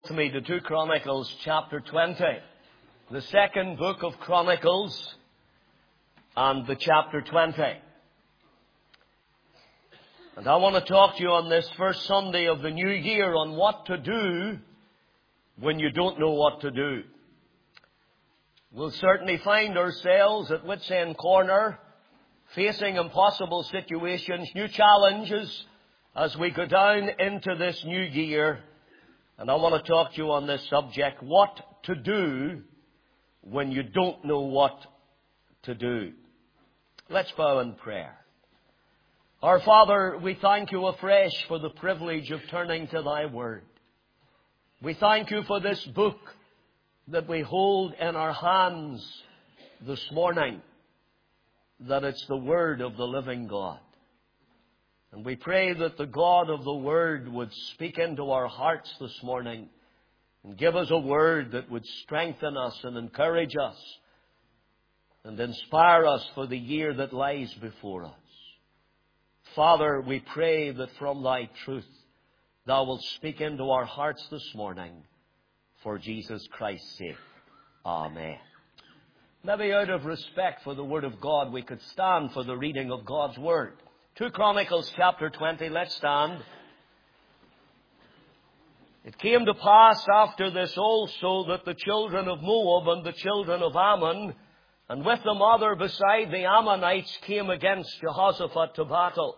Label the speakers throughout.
Speaker 1: To me to 2 Chronicles chapter 20, the second book of Chronicles and the chapter 20. And I want to talk to you on this first Sunday of the new year on what to do when you don't know what to do. We'll certainly find ourselves at wit's end corner, facing impossible situations, new challenges as we go down into this new year. And I want to talk to you on this subject, what to do when you don't know what to do. Let's bow in prayer. Our Father, we thank you afresh for the privilege of turning to thy word. We thank you for this book that we hold in our hands this morning, that it's the word of the living God. And we pray that the God of the Word would speak into our hearts this morning and give us a word that would strengthen us and encourage us and inspire us for the year that lies before us. Father, we pray that from thy truth thou wilt speak into our hearts this morning for Jesus Christ's sake. Amen. Maybe out of respect for the Word of God, we could stand for the reading of God's Word. 2 Chronicles chapter 20, let's stand. It came to pass after this also that the children of Moab and the children of Ammon, and with them other beside the Ammonites, came against Jehoshaphat to battle.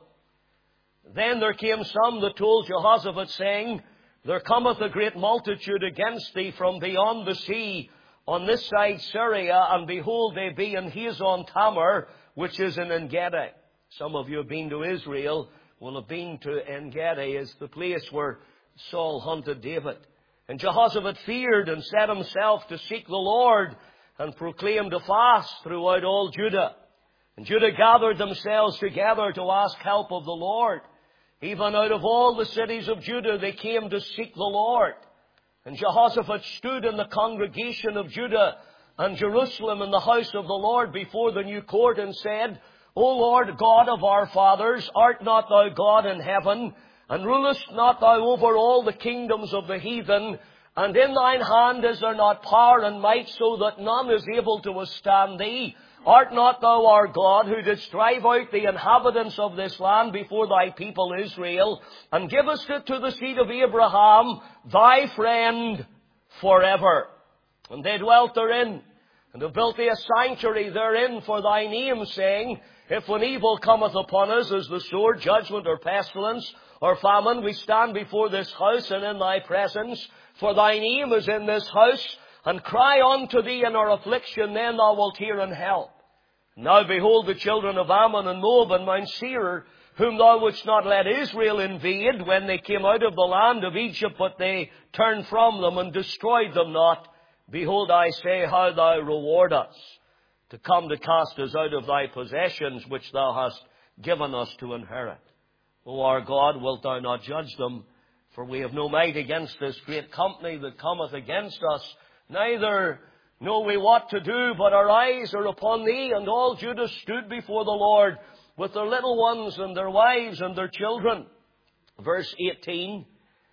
Speaker 1: Then there came some that told Jehoshaphat, saying, There cometh a great multitude against thee from beyond the sea, on this side Syria, and behold, they be in Hazon Tamar, which is in En-gedi. Some of you have been to Israel, will have been to En-gedi, is the place where Saul hunted David. And Jehoshaphat feared and set himself to seek the Lord and proclaimed a fast throughout all Judah. And Judah gathered themselves together to ask help of the Lord. Even out of all the cities of Judah they came to seek the Lord. And Jehoshaphat stood in the congregation of Judah and Jerusalem in the house of the Lord before the new court and said, O Lord God of our fathers, art not thou God in heaven, and rulest not thou over all the kingdoms of the heathen? And in thine hand is there not power and might, so that none is able to withstand thee? Art not thou our God, who didst drive out the inhabitants of this land before thy people Israel, and givest it to the seed of Abraham, thy friend, forever? And they dwelt therein, and have built thee a sanctuary therein for thy name, saying, If when evil cometh upon us, as the sword, judgment, or pestilence, or famine, we stand before this house and in thy presence, for thy name is in this house, and cry unto thee in our affliction, then thou wilt hear and help. Now behold, the children of Ammon and Moab and Mount Seir, whom thou wouldst not let Israel invade when they came out of the land of Egypt, but they turned from them and destroyed them not. Behold, I say, how thou reward us, to come to cast us out of thy possessions, which thou hast given us to inherit. O our God, wilt thou not judge them? For we have no might against this great company that cometh against us, neither know we what to do, but our eyes are upon thee. And all Judah stood before the Lord with their little ones and their wives and their children. Verse 18,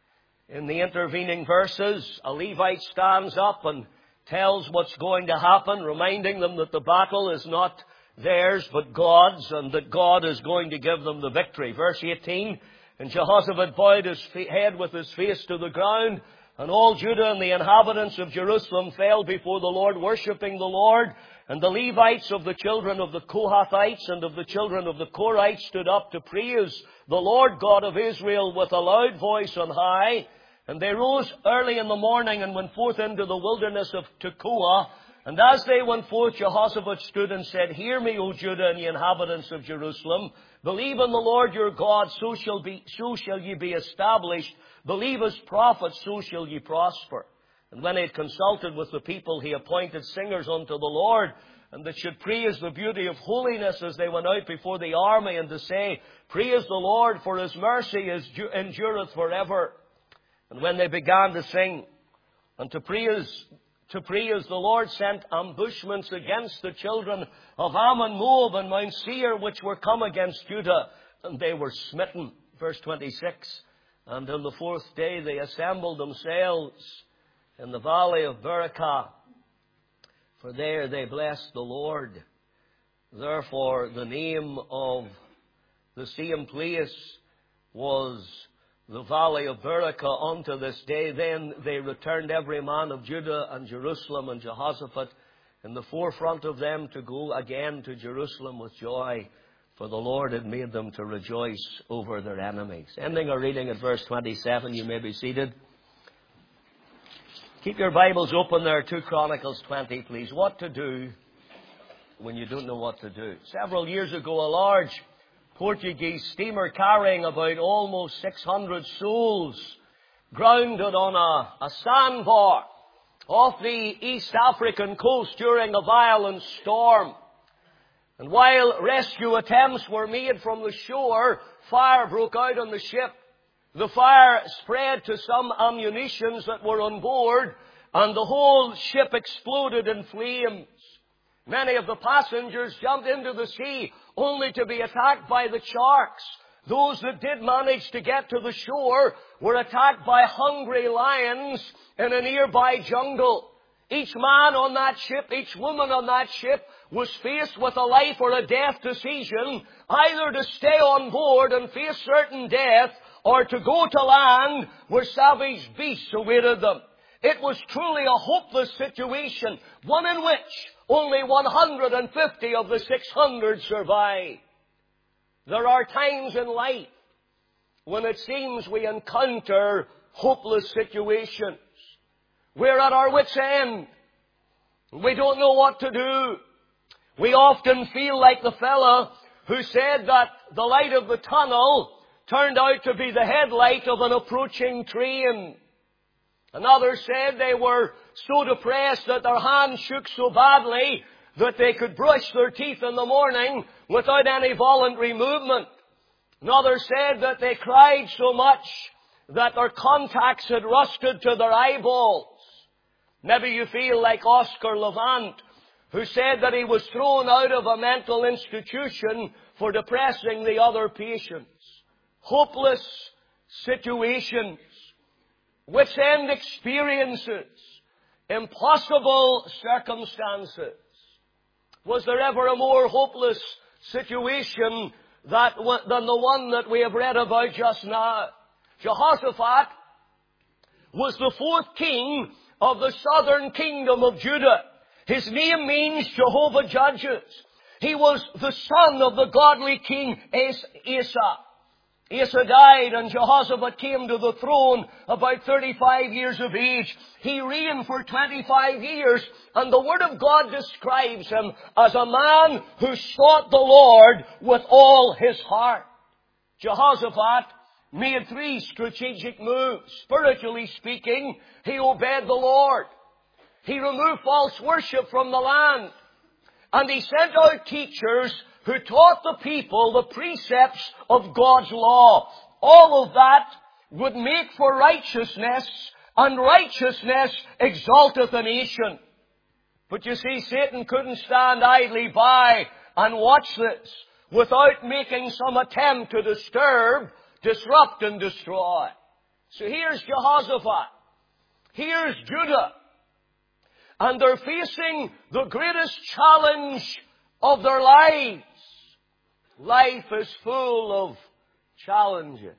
Speaker 1: in the intervening verses, a Levite stands up and tells what's going to happen, reminding them that the battle is not theirs but God's, and that God is going to give them the victory. Verse 18, and Jehoshaphat bowed his head with his face to the ground, and all Judah and the inhabitants of Jerusalem fell before the Lord, worshipping the Lord. And the Levites of the children of the Kohathites and of the children of the Korites stood up to praise the Lord God of Israel with a loud voice on high. And they rose early in the morning and went forth into the wilderness of Tekoa. And as they went forth, Jehoshaphat stood and said, Hear me, O Judah and the inhabitants of Jerusalem. Believe in the Lord your God, so shall ye be established. Believe his prophets, so shall ye prosper. And when he had consulted with the people, he appointed singers unto the Lord, and that should praise the beauty of holiness as they went out before the army, and to say, Praise the Lord, for his mercy endureth forever. And when they began to sing and to praise, the Lord sent ambushments against the children of Ammon, Moab, and Mount Seir, which were come against Judah, and they were smitten. Verse 26. And on the fourth day they assembled themselves in the valley of Berachah, for there they blessed the Lord. Therefore the name of the same place was the valley of Berachah unto this day. Then they returned every man of Judah and Jerusalem and Jehoshaphat in the forefront of them to go again to Jerusalem with joy, for the Lord had made them to rejoice over their enemies. Ending our reading at verse 27, you may be seated. Keep your Bibles open there, 2 Chronicles 20, please. What to do when you don't know what to do. Several years ago, a large Portuguese steamer carrying about almost 600 souls grounded on a sandbar off the East African coast during a violent storm. And while rescue attempts were made from the shore, fire broke out on the ship. The fire spread to some ammunitions that were on board, and the whole ship exploded in flames. Many of the passengers jumped into the sea only to be attacked by the sharks. Those that did manage to get to the shore were attacked by hungry lions in a nearby jungle. Each man on that ship, each woman on that ship was faced with a life or a death decision, either to stay on board and face certain death or to go to land where savage beasts awaited them. It was truly a hopeless situation, one in which only 150 of the 600 survived. There are times in life when it seems we encounter hopeless situations. We're at our wits' end. We don't know what to do. We often feel like the fellow who said that the light of the tunnel turned out to be the headlight of an approaching train. Another said they were so depressed that their hands shook so badly that they could brush their teeth in the morning without any voluntary movement. Another said that they cried so much that their contacts had rusted to their eyeballs. Maybe you feel like Oscar Levant, who said that he was thrown out of a mental institution for depressing the other patients. Hopeless situations, wits end experiences, impossible circumstances. Was there ever a more hopeless situation than the one that we have read about just now? Jehoshaphat was the fourth king of the southern kingdom of Judah. His name means Jehovah judges. He was the son of the godly king Asa. Asa died and Jehoshaphat came to the throne about 35 years of age. He reigned for 25 years, and the Word of God describes him as a man who sought the Lord with all his heart. Jehoshaphat made 3 strategic moves. Spiritually speaking, he obeyed the Lord. He removed false worship from the land. And he sent out teachers who taught the people the precepts of God's law. All of that would make for righteousness, and righteousness exalteth a nation. But you see, Satan couldn't stand idly by and watch this without making some attempt to disturb, disrupt, and destroy. So here's Jehoshaphat. Here's Judah. And they're facing the greatest challenge of their lives. Life is full of challenges.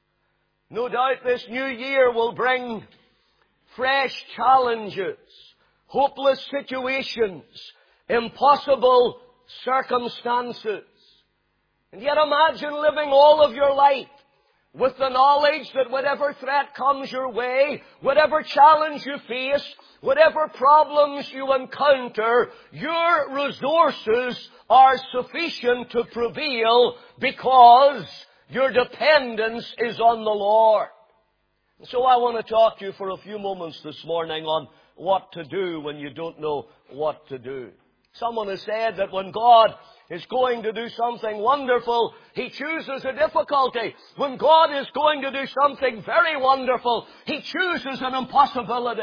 Speaker 1: No doubt this new year will bring fresh challenges, hopeless situations, impossible circumstances. And yet imagine living all of your life with the knowledge that whatever threat comes your way, whatever challenge you face, whatever problems you encounter, your resources are sufficient to prevail because your dependence is on the Lord. So I want to talk to you for a few moments this morning on what to do when you don't know what to do. Someone has said that when God is going to do something wonderful, He chooses a difficulty. When God is going to do something very wonderful, He chooses an impossibility.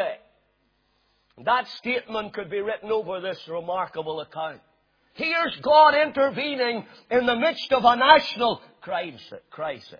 Speaker 1: That statement could be written over this remarkable account. Here's God intervening in the midst of a national crisis.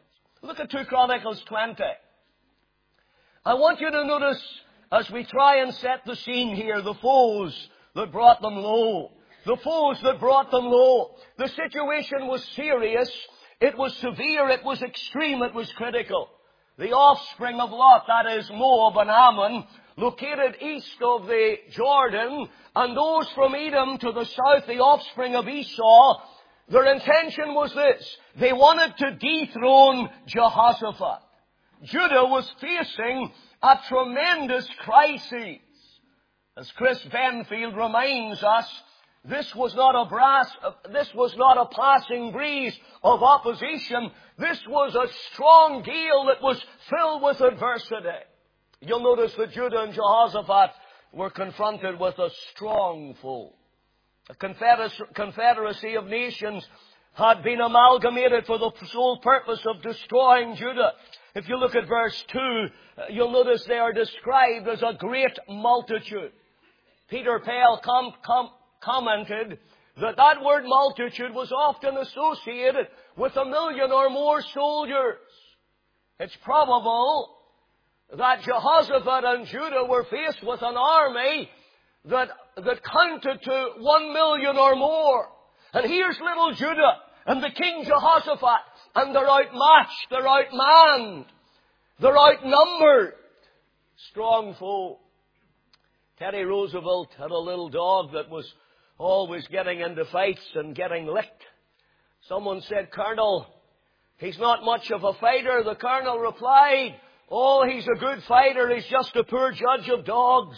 Speaker 1: Look at 2 Chronicles 20. I want you to notice, as we try and set the scene here, the foes that brought them low. The foes that brought them low. The situation was serious. It was severe. It was extreme. It was critical. The offspring of Lot, that is Moab and Ammon, located east of the Jordan, and those from Edom to the south, the offspring of Esau, their intention was this. They wanted to dethrone Jehoshaphat. Judah was facing a tremendous crisis. As Chris Benfield reminds us, this was not a passing breeze of opposition. This was a strong gale that was filled with adversity. You'll notice that Judah and Jehoshaphat were confronted with a strong foe. A confederacy of nations had been amalgamated for the sole purpose of destroying Judah. If you look at verse 2, you'll notice they are described as a great multitude. Peter Pell commented that word multitude was often associated with 1 million or more soldiers. It's probable that Jehoshaphat and Judah were faced with an army that counted to 1 million or more. And here's little Judah and the King Jehoshaphat, and they're outmatched, they're outmanned, they're outnumbered. Strong foe. Teddy Roosevelt had a little dog that was always getting into fights and getting licked. Someone said, "Colonel, he's not much of a fighter." The colonel replied, "Oh, he's a good fighter. He's just a poor judge of dogs."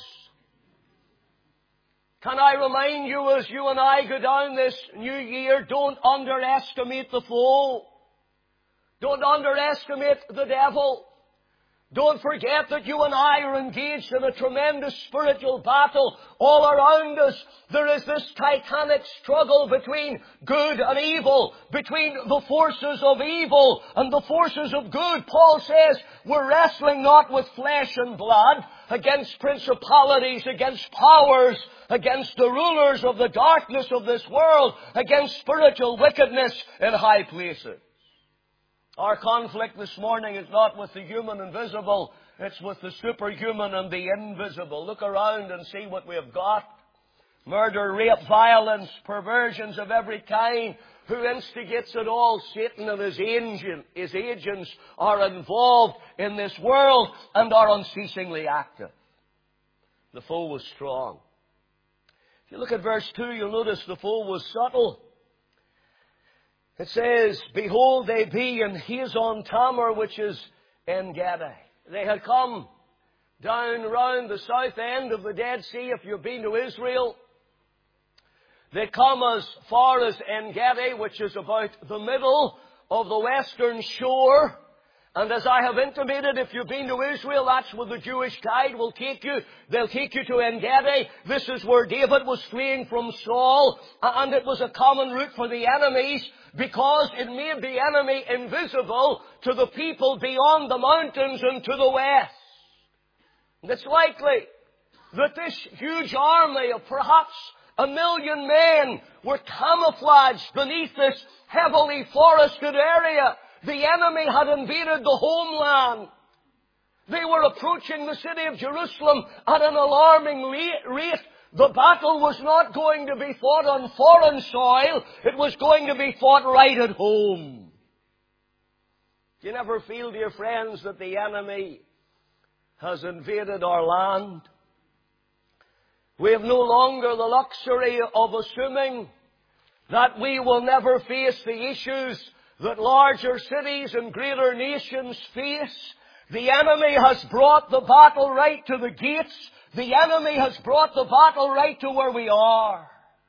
Speaker 1: Can I remind you, as you and I go down this new year, don't underestimate the foe. Don't underestimate the devil. Don't forget that you and I are engaged in a tremendous spiritual battle all around us. There is this titanic struggle between good and evil, between the forces of evil and the forces of good. Paul says we're wrestling not with flesh and blood, against principalities, against powers, against the rulers of the darkness of this world, against spiritual wickedness in high places. Our conflict this morning is not with the human and visible, it's with the superhuman and the invisible. Look around and see what we have got. Murder, rape, violence, perversions of every kind. Who instigates it all? Satan and his agents are involved in this world and are unceasingly active. The foe was strong. If you look at verse 2, you'll notice the foe was subtle. It says, "Behold, they be in Hazon Tamar, which is En-Gedi." They had come down round the south end of the Dead Sea, if you've been to Israel. They come as far as En-Gedi, which is about the middle of the western shore. And as I have intimated, if you've been to Israel, that's where the Jewish guide will take you. They'll take you to En-Gedi. This is where David was fleeing from Saul. And it was a common route for the enemies because it made the enemy invisible to the people beyond the mountains and to the west. And it's likely that this huge army of perhaps 1 million men were camouflaged beneath this heavily forested area. The enemy had invaded the homeland. They were approaching the city of Jerusalem at an alarming rate. The battle was not going to be fought on foreign soil. It was going to be fought right at home. Do you never feel, dear friends, that the enemy has invaded our land? We have no longer the luxury of assuming that we will never face the issues that larger cities and greater nations face. The enemy has brought the battle right to the gates. The enemy has brought the battle right to where we are.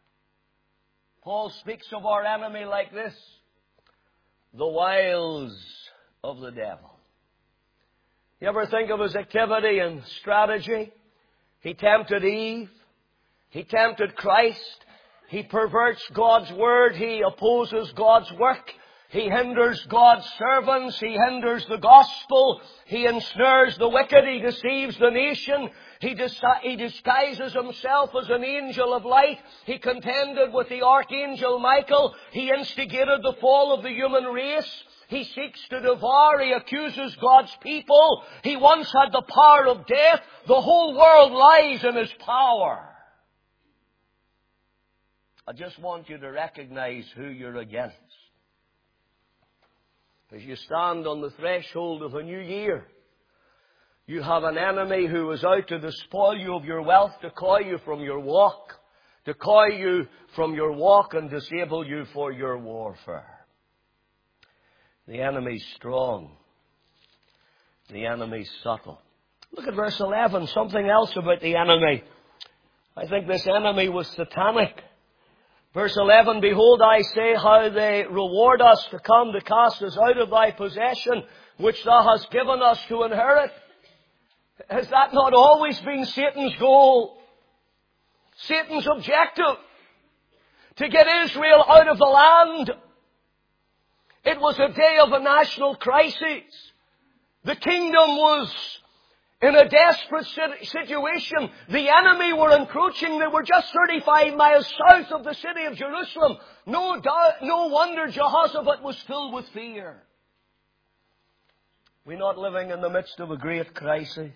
Speaker 1: Paul speaks of our enemy like this: the wiles of the devil. You ever think of his activity and strategy? He tempted Eve. He tempted Christ. He perverts God's word. He opposes God's work. He hinders God's servants. He hinders the gospel. He ensnares the wicked. He deceives the nation. He disguises himself as an angel of light. He contended with the archangel Michael. He instigated the fall of the human race. He seeks to devour. He accuses God's people. He once had the power of death. The whole world lies in his power. I just want you to recognize who you're against. As you stand on the threshold of a new year, you have an enemy who is out to despoil you of your wealth, to coy you from your walk, and disable you for your warfare. The enemy's strong. The enemy's subtle. Look at verse 11. Something else about the enemy. I think this enemy was satanic. Verse 11, behold, I say how they reward us to come to cast us out of thy possession, which thou hast given us to inherit. Has that not always been Satan's goal? Satan's objective? To get Israel out of the land. It was a day of a national crisis. The kingdom was in a desperate situation. The enemy were encroaching. They were just 35 miles south of the city of Jerusalem. No wonder Jehoshaphat was filled with fear. We're not living in the midst of a great crisis.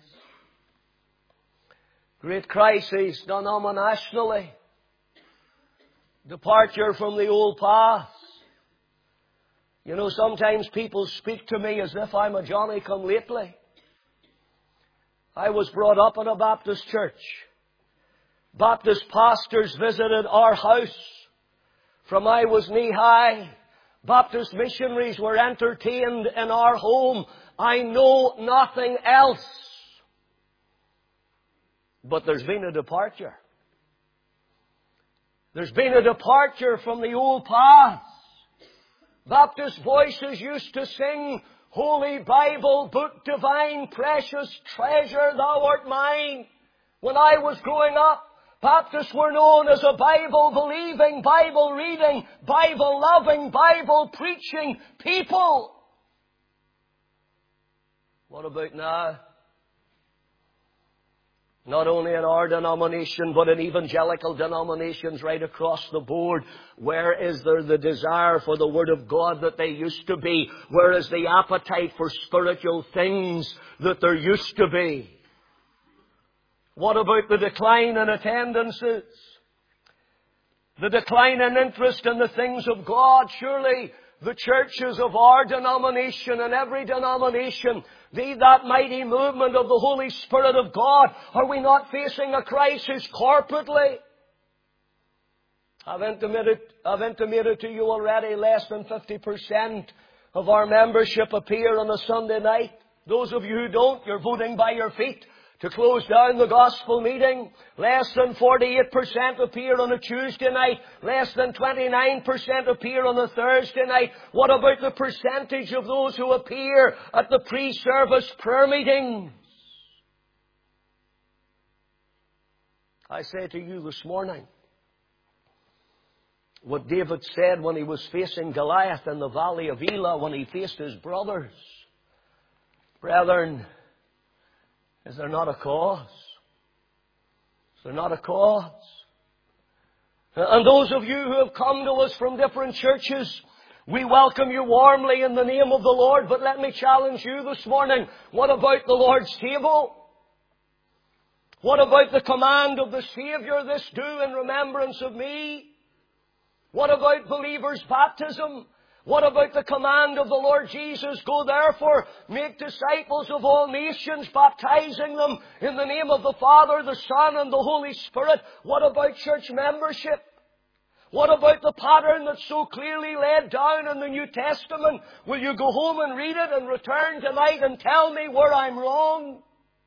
Speaker 1: Great crisis denominationally. Departure from the old path. You know, sometimes people speak to me as if I'm a Johnny-come-lately. I was brought up in a Baptist church. Baptist pastors visited our house from I was knee-high. Baptist missionaries were entertained in our home. I know nothing else. But there's been a departure. There's been a departure from the old path. Baptist voices used to sing, Holy Bible, book divine, precious treasure, thou art mine. When I was growing up, Baptists were known as a Bible-believing, Bible-reading, Bible-loving, Bible-preaching people. What about now? Not only in our denomination, but in evangelical denominations right across the board. Where is there the desire for the Word of God that they used to be? Where is the appetite for spiritual things that there used to be? What about the decline in attendances? The decline in interest in the things of God? Surely the churches of our denomination and every denomination, that mighty movement of the Holy Spirit of God, are we not facing a crisis corporately? I've intimated to you already, less than 50% of our membership appear on a Sunday night. Those of you who don't, you're voting by your feet to close down the gospel meeting. Less than 48% appear on a Tuesday night. Less than 29% appear on a Thursday night. What about the percentage of those who appear at the pre-service prayer meetings? I say to you this morning, what David said when he was facing Goliath in the valley of Elah, when he faced his brothers. Brethren, is there not a cause? Is there not a cause? And those of you who have come to us from different churches, we welcome you warmly in the name of the Lord. But let me challenge you this morning. What about the Lord's table? What about the command of the Savior, this do in remembrance of me? What about believers' baptism? What about the command of the Lord Jesus? Go therefore, make disciples of all nations, baptizing them in the name of the Father, the Son, and the Holy Spirit. What about church membership? What about the pattern that's so clearly laid down in the New Testament? Will you go home and read it and return tonight and tell me where I'm wrong?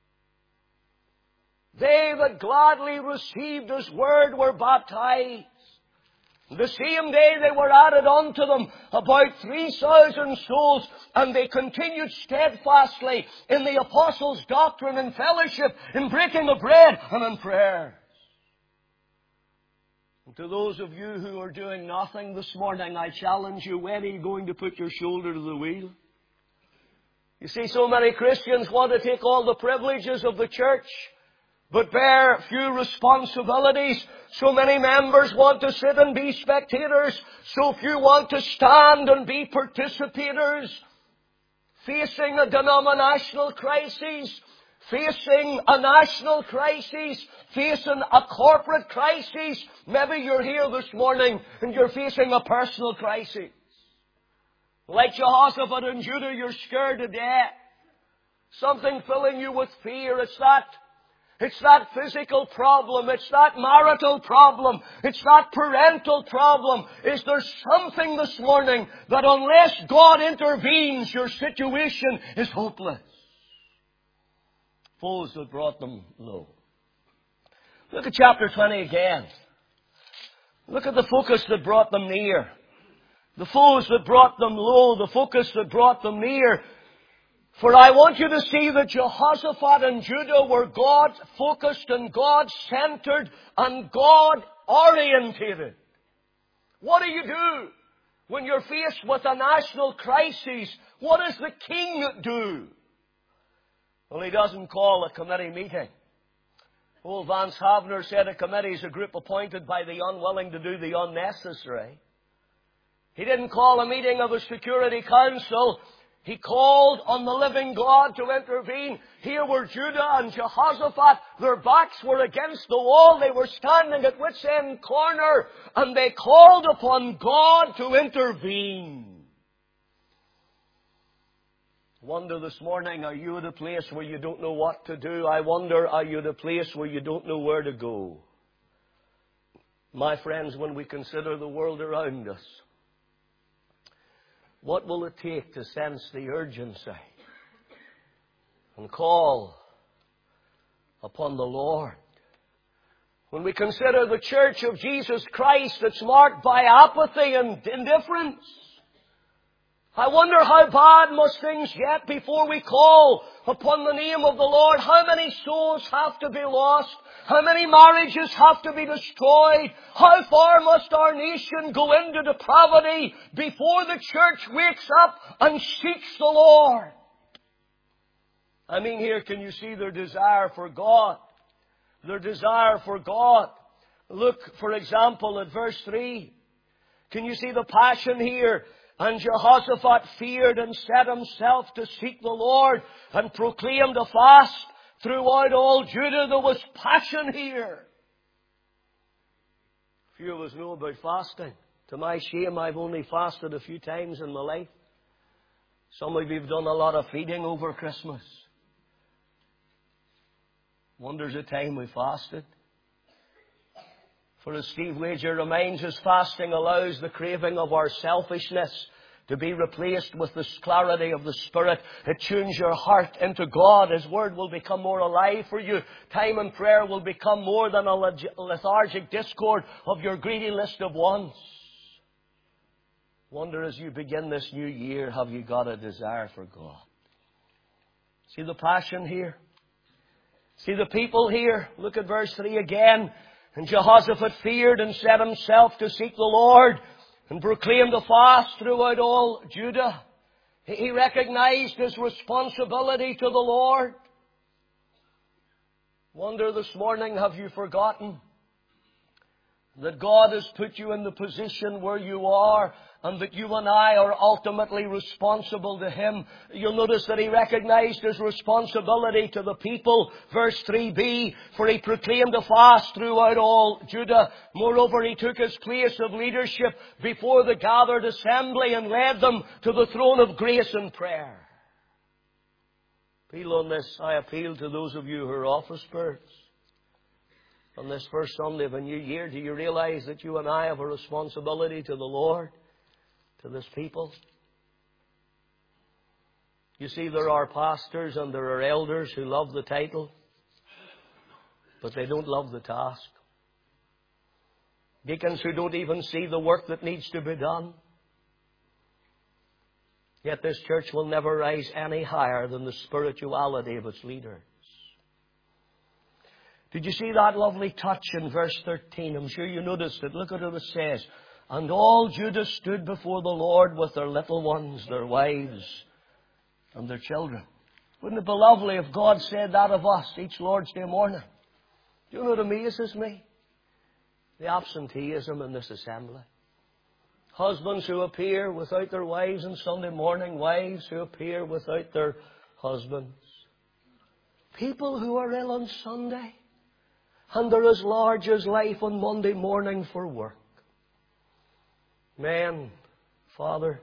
Speaker 1: They that gladly received His word were baptized. The same day they were added unto them about 3,000 souls, and they continued steadfastly in the apostles' doctrine and fellowship, in breaking of bread and in prayers. And to those of you who are doing nothing this morning, I challenge you, when are you going to put your shoulder to the wheel? You see, so many Christians want to take all the privileges of the church, but bear few responsibilities. So many members want to sit and be spectators. So few want to stand and be participators. Facing a denominational crisis, facing a national crisis, facing a corporate crisis. Maybe you're here this morning and you're facing a personal crisis. Like Jehoshaphat and Judah, you're scared to death. Something filling you with fear. It's that physical problem. It's that marital problem. It's that parental problem. Is there something this morning that unless God intervenes, your situation is hopeless? Foes that brought them low. Look at chapter 20 again. Look at the focus that brought them near. The foes that brought them low. The focus that brought them near. For I want you to see that Jehoshaphat and Judah were God-focused and God-centered and God-orientated. What do you do when you're faced with a national crisis? What does the king do? Well, he doesn't call a committee meeting. Old Vance Havner said a committee is a group appointed by the unwilling to do the unnecessary. He didn't call a meeting of a Security Council. He called on the living God to intervene. Here were Judah and Jehoshaphat. Their backs were against the wall. They were standing at wit's end corner. And they called upon God to intervene. I wonder this morning, are you at a place where you don't know what to do? I wonder, are you at a place where you don't know where to go? My friends, when we consider the world around us, what will it take to sense the urgency and call upon the Lord? When we consider the Church of Jesus Christ that's marked by apathy and indifference, I wonder how bad must things get before we call upon the name of the Lord. How many souls have to be lost? How many marriages have to be destroyed? How far must our nation go into depravity before the church wakes up and seeks the Lord? I mean, here, can you see their desire for God? Their desire for God. Look, for example, at verse 3. Can you see the passion here? And Jehoshaphat feared and set himself to seek the Lord and proclaimed a fast throughout all Judah. There was passion here. Few of us know about fasting. To my shame, I've only fasted a few times in my life. Some of you have done a lot of feeding over Christmas. Wonders the time we fasted. For as Steve Wager reminds us, fasting allows the craving of our selfishness to be replaced with the clarity of the Spirit. It tunes your heart into God. His Word will become more alive for you. Time in prayer will become more than a lethargic discord of your greedy list of wants. Wonder as you begin this new year, have you got a desire for God? See the passion here? See the people here? Look at verse 3 again. And Jehoshaphat feared and set himself to seek the Lord and proclaimed a fast throughout all Judah. He recognized his responsibility to the Lord. Wonder this morning, have you forgotten that God has put you in the position where you are and that you and I are ultimately responsible to Him? You'll notice that he recognized his responsibility to the people. Verse 3b, for he proclaimed a fast throughout all Judah. Moreover, he took his place of leadership before the gathered assembly and led them to the throne of grace and prayer. Appeal on this. I appeal to those of you who are office bearers. On this first Sunday of a new year, do you realize that you and I have a responsibility to the Lord, to this people? You see, there are pastors and there are elders who love the title, but they don't love the task. Deacons who don't even see the work that needs to be done. Yet this church will never rise any higher than the spirituality of its leaders. Did you see that lovely touch in verse 13? I'm sure you noticed it. Look at what it says. And all Judah stood before the Lord with their little ones, their wives, and their children. Wouldn't it be lovely if God said that of us each Lord's Day morning? Do you know what amazes me? The absenteeism in this assembly. Husbands who appear without their wives on Sunday morning, wives who appear without their husbands. People who are ill on Sunday, and they're as large as life on Monday morning for work. Men, fathers,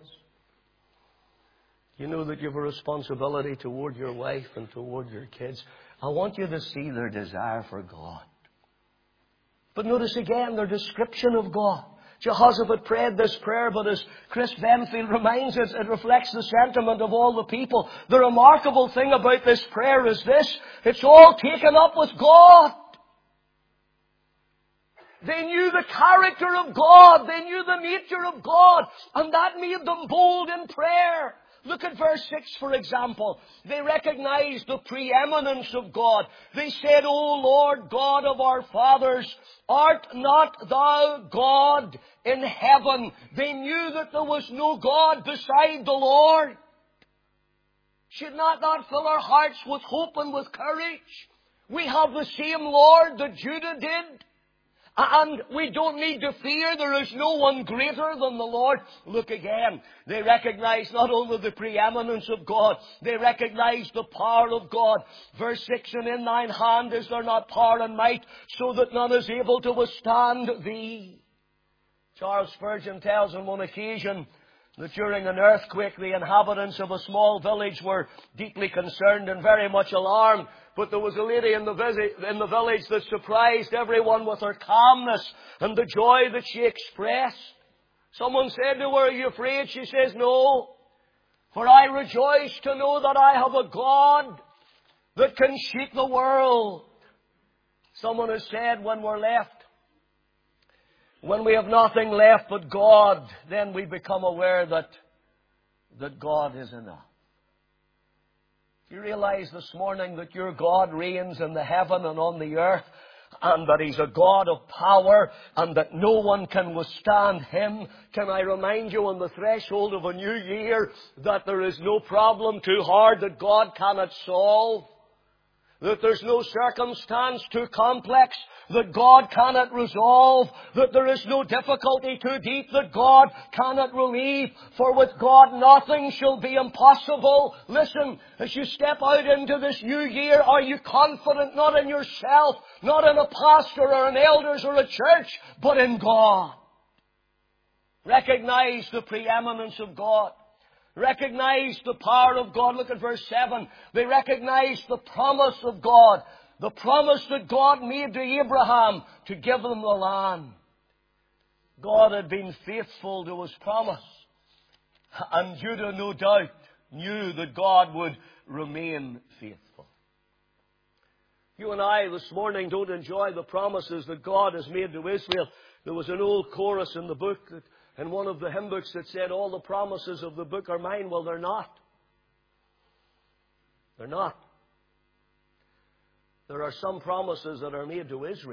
Speaker 1: you know that you have a responsibility toward your wife and toward your kids. I want you to see their desire for God. But notice again their description of God. Jehoshaphat prayed this prayer, but as Chris Benfield reminds us, it reflects the sentiment of all the people. The remarkable thing about this prayer is this: it's all taken up with God. They knew the character of God. They knew the nature of God. And that made them bold in prayer. Look at verse 6, for example. They recognized the preeminence of God. They said, O Lord God of our fathers, art not thou God in heaven? They knew that there was no God beside the Lord. Should not that fill our hearts with hope and with courage? We have the same Lord that Judah did. And we don't need to fear. There is no one greater than the Lord. Look again. They recognize not only the preeminence of God, they recognize the power of God. Verse 6, and in thine hand is there not power and might, so that none is able to withstand thee. Charles Spurgeon tells on one occasion that during an earthquake, the inhabitants of a small village were deeply concerned and very much alarmed. But there was a lady in the village that surprised everyone with her calmness and the joy that she expressed. Someone said to her, are you afraid? She says, no, for I rejoice to know that I have a God that can shake the world. Someone has said, when we have nothing left but God, then we become aware that God is enough. You realize this morning that your God reigns in the heaven and on the earth, and that He's a God of power, and that no one can withstand Him? Can I remind you on the threshold of a new year that there is no problem too hard that God cannot solve? That there's no circumstance too complex that God cannot resolve. That there is no difficulty too deep that God cannot relieve. For with God nothing shall be impossible. Listen, as you step out into this new year, are you confident not in yourself, not in a pastor or an elders or a church, but in God? Recognize the preeminence of God. Recognize the power of God. Look at verse 7. They recognized the promise of God. The promise that God made to Abraham to give them the land. God had been faithful to His promise. And Judah, no doubt, knew that God would remain faithful. You and I this morning don't enjoy the promises that God has made to Israel. There was an old chorus in the book in one of the hymn books that said, all the promises of the book are mine. Well, they're not. They're not. There are some promises that are made to Israel.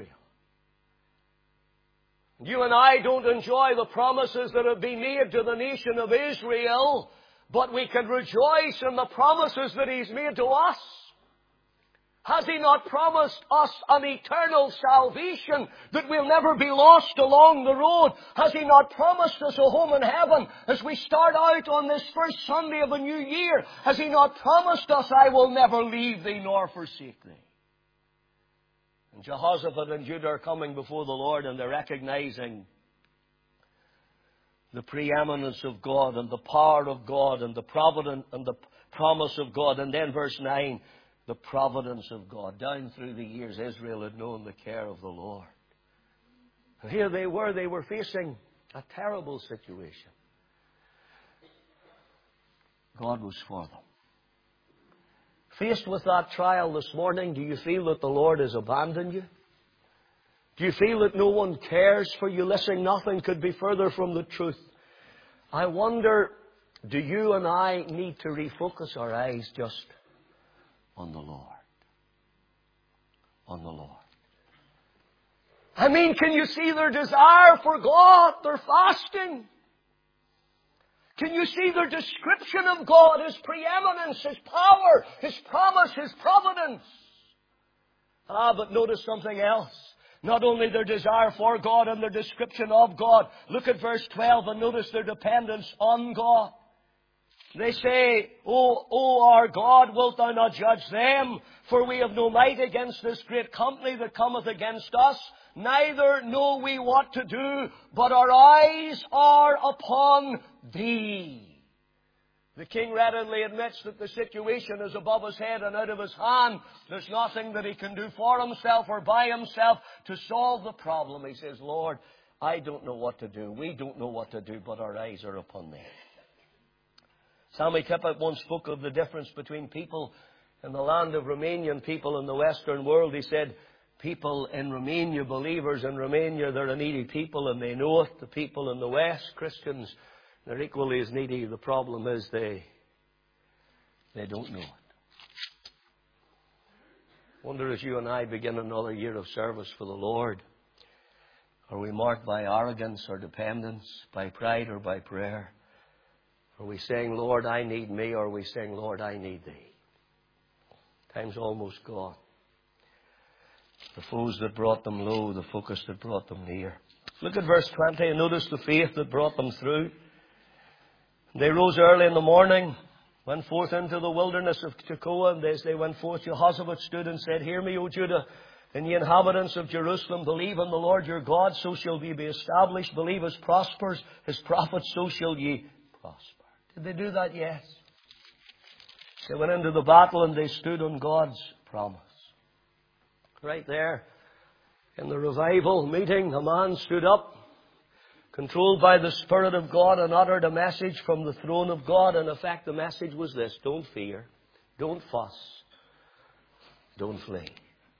Speaker 1: You and I don't enjoy the promises that have been made to the nation of Israel, but we can rejoice in the promises that He's made to us. Has He not promised us an eternal salvation, that we'll never be lost along the road? Has He not promised us a home in heaven as we start out on this first Sunday of a new year? Has He not promised us, I will never leave thee nor forsake thee? And Jehoshaphat and Judah are coming before the Lord, and they're recognizing the preeminence of God and the power of God and the providence and the promise of God. And then verse 9, the providence of God. Down through the years, Israel had known the care of the Lord. And here they were facing a terrible situation. God was for them. Faced with that trial this morning, do you feel that the Lord has abandoned you? Do you feel that no one cares for you? Listen, nothing could be further from the truth. I wonder, do you and I need to refocus our eyes just on the Lord? On the Lord. I mean, can you see their desire for God? They're fasting. Can you see their description of God, His preeminence, His power, His promise, His providence? But notice something else. Not only their desire for God and their description of God. Look at verse 12 and notice their dependence on God. They say, O our God, wilt thou not judge them? For we have no might against this great company that cometh against us. Neither know we what to do, but our eyes are upon Thee. The king readily admits that the situation is above his head and out of his hand. There's nothing that he can do for himself or by himself to solve the problem. He says, Lord, I don't know what to do. We don't know what to do, but our eyes are upon Thee. Sammy Tippett once spoke of the difference between people in the land of Romania and people in the Western world. He said, people in Romania, believers in Romania, they're a needy people and they know it. The people in the West, Christians, they're equally as needy. The problem is they don't know it. Wonder as you and I begin another year of service for the Lord, are we marked by arrogance or dependence, by pride or by prayer? Are we saying, Lord, I need me, or are we saying, Lord, I need Thee? Time's almost gone. The foes that brought them low, the focus that brought them near. Look at verse 20 and notice the faith that brought them through. They rose early in the morning, went forth into the wilderness of Tekoa, and as they went forth, Jehoshaphat stood and said, Hear me, O Judah, and ye inhabitants of Jerusalem, believe in the Lord your God, so shall ye be established. Believe His prospers, His prophets, so shall ye prosper. Did they do that? Yes. They went into the battle and they stood on God's promise. Right there in the revival meeting, a man stood up, controlled by the Spirit of God, and uttered a message from the throne of God. In effect, the message was this: don't fear, don't fuss, don't flee.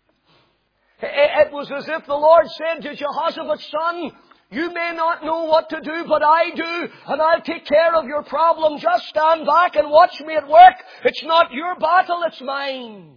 Speaker 1: It was as if the Lord said to Jehoshaphat, son, you may not know what to do, but I do, and I'll take care of your problem. Just stand back and watch me at work. It's not your battle, it's mine.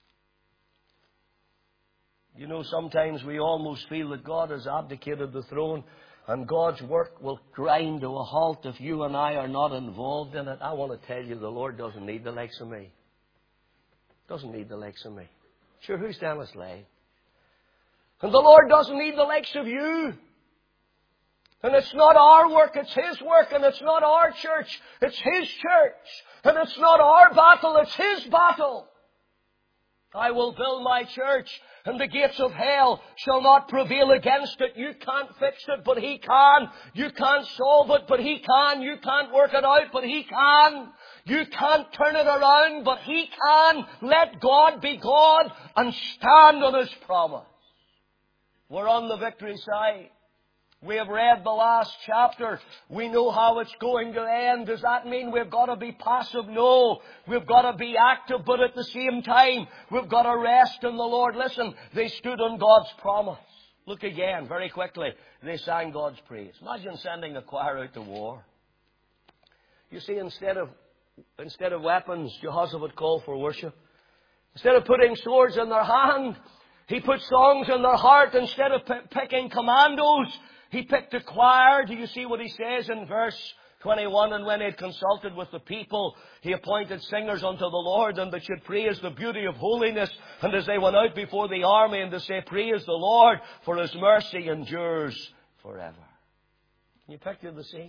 Speaker 1: You know, sometimes we almost feel that God has abdicated the throne and God's work will grind to a halt if you and I are not involved in it. I want to tell you, the Lord doesn't need the likes of me. Doesn't need the likes of me. Sure, who's down his leg? And the Lord doesn't need the likes of you. And it's not our work, it's His work. And it's not our church, it's His church. And it's not our battle, it's His battle. I will build my church, and the gates of hell shall not prevail against it. You can't fix it, but He can. You can't solve it, but He can. You can't work it out, but He can. You can't turn it around, but He can. Let God be God and stand on His promise. We're on the victory side. We have read the last chapter. We know how it's going to end. Does that mean we've got to be passive? No. We've got to be active, but at the same time, we've got to rest in the Lord. Listen, they stood on God's promise. Look again, very quickly. They sang God's praise. Imagine sending a choir out to war. You see, instead of weapons, Jehoshaphat called for worship. Instead of putting swords in their hand, he put songs in their heart. Instead of picking commandos, he picked a choir. Do you see what he says in verse 21? And when he had consulted with the people, he appointed singers unto the Lord, and that should praise the beauty of holiness. And as they went out before the army, and to say, Praise the Lord, for His mercy endures forever. Can you picture the scene?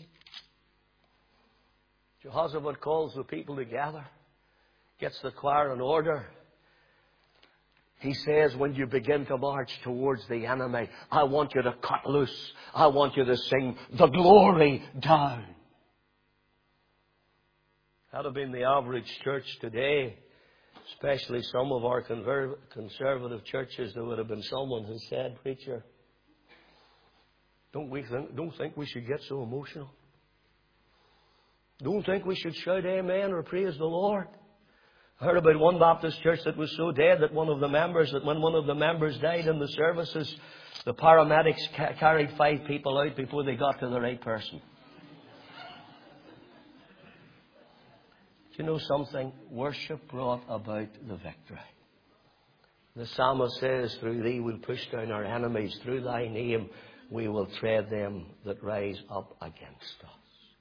Speaker 1: Jehoshaphat calls the people together, gets the choir in order. He says, when you begin to march towards the enemy, I want you to cut loose. I want you to sing the glory down. That would have been the average church today, especially some of our conservative churches. There would have been someone who said, Preacher, don't think we should get so emotional. Don't think we should shout amen or praise the Lord. I heard about one Baptist church that was so dead that when one of the members died in the services, the paramedics carried 5 people out before they got to the right person. Do you know something? Worship brought about the victory. The psalmist says, through Thee we'll push down our enemies. Through Thy name we will tread them that rise up against us.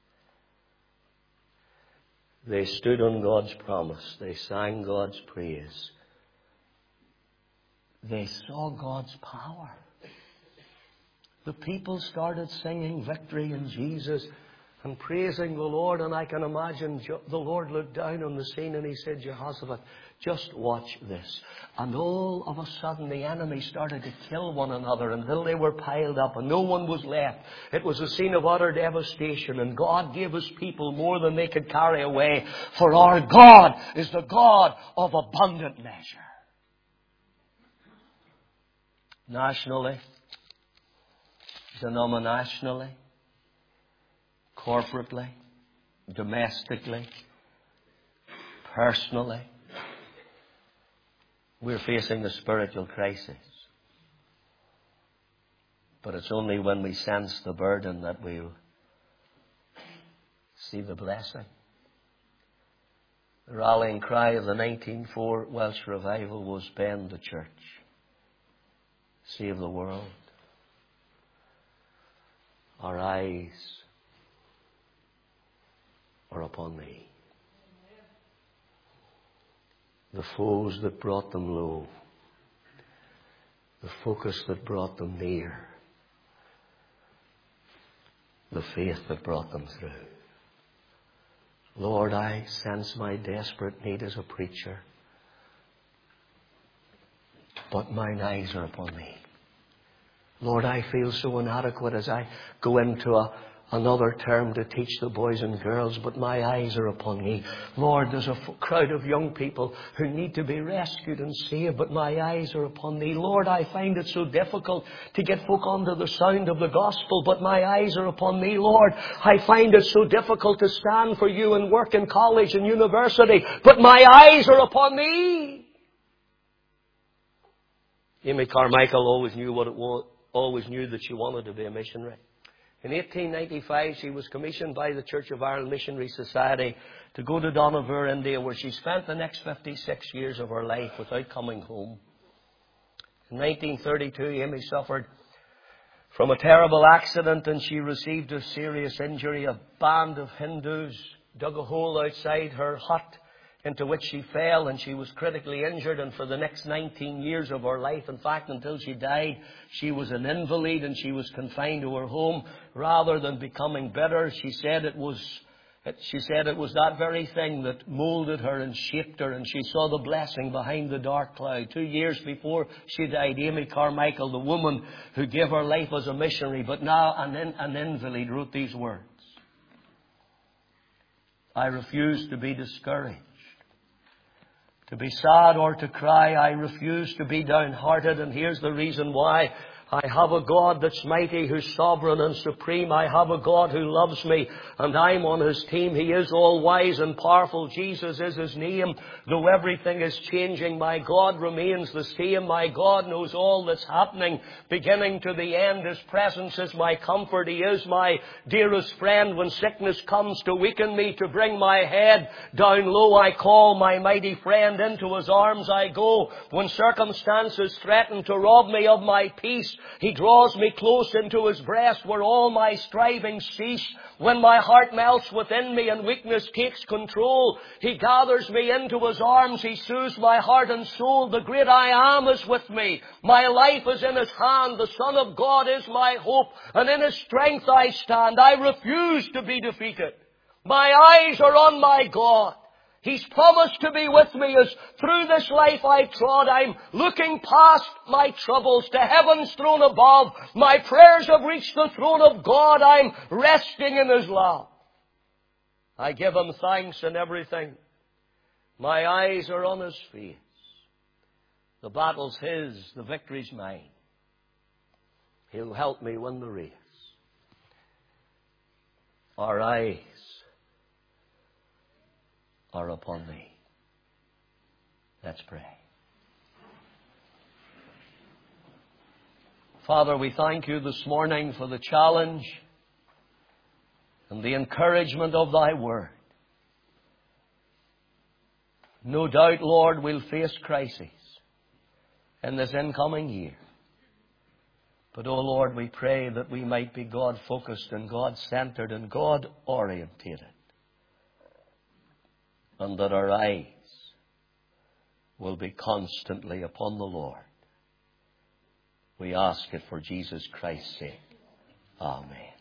Speaker 1: They stood on God's promise. They sang God's praise. they saw God's power. The people started singing victory in Jesus and praising the Lord. And I can imagine the Lord looked down on the scene and He said, Jehoshaphat, just watch this. And all of a sudden the enemy started to kill one another until they were piled up and no one was left. It was a scene of utter devastation, and God gave His people more than they could carry away. For our God is the God of abundant measure. Nationally, denominationally, corporately, domestically, personally, we're facing a spiritual crisis. But it's only when we sense the burden that we'll see the blessing. The rallying cry of the 1904 Welsh Revival was "Bend the Church, save the world." Our eyes are upon Thee. The foes that brought them low, the focus that brought them near, the faith that brought them through. Lord, I sense my desperate need as a preacher, but mine eyes are upon Thee. Lord, I feel so inadequate as I go into another term to teach the boys and girls, but my eyes are upon Thee. Lord, there's a crowd of young people who need to be rescued and saved, but my eyes are upon Thee. Lord, I find it so difficult to get folk under the sound of the gospel, but my eyes are upon Thee. Lord, I find it so difficult to stand for You and work in college and university, but my eyes are upon Thee. Amy Carmichael always knew what it was. Always knew that she wanted to be a missionary. In 1895, she was commissioned by the Church of Ireland Missionary Society to go to Dohnavur, India, where she spent the next 56 years of her life without coming home. In 1932, Amy suffered from a terrible accident and she received a serious injury. A band of Hindus dug a hole outside her hut into which she fell, and she was critically injured, and for the next 19 years of her life, in fact until she died, she was an invalid and she was confined to her home. Rather than becoming bitter, she said it was that very thing that molded her and shaped her, and she saw the blessing behind the dark cloud. 2 years before she died, Amy Carmichael, the woman who gave her life as a missionary but now an invalid, wrote these words: I refuse to be discouraged, to be sad or to cry. I refuse to be downhearted, and here's the reason why. I have a God that's mighty, who's sovereign and supreme. I have a God who loves me, and I'm on His team. He is all wise and powerful. Jesus is His name. Though everything is changing, my God remains the same. My God knows all that's happening, beginning to the end. His presence is my comfort. He is my dearest friend. When sickness comes to weaken me, to bring my head down low, I call my mighty friend. Into His arms I go. When circumstances threaten to rob me of my peace, He draws me close into His breast, where all my striving cease. When my heart melts within me and weakness takes control, He gathers me into His arms. He soothes my heart and soul. The great I Am is with me. My life is in His hand. The Son of God is my hope, and in His strength I stand. I refuse to be defeated. My eyes are on my God. He's promised to be with me as through this life I trod. I'm looking past my troubles to heaven's throne above. My prayers have reached the throne of God. I'm resting in His love. I give Him thanks in everything. My eyes are on His face. The battle's His, the victory's mine. He'll help me win the race. Our eyes are upon Thee. Let's pray. Father, we thank You this morning for the challenge and the encouragement of Thy word. No doubt, Lord, we'll face crises in this incoming year. But, oh Lord, we pray that we might be God-focused and God-centered and God-orientated, and that our eyes will be constantly upon the Lord We ask it for Jesus Christ's sake. Amen.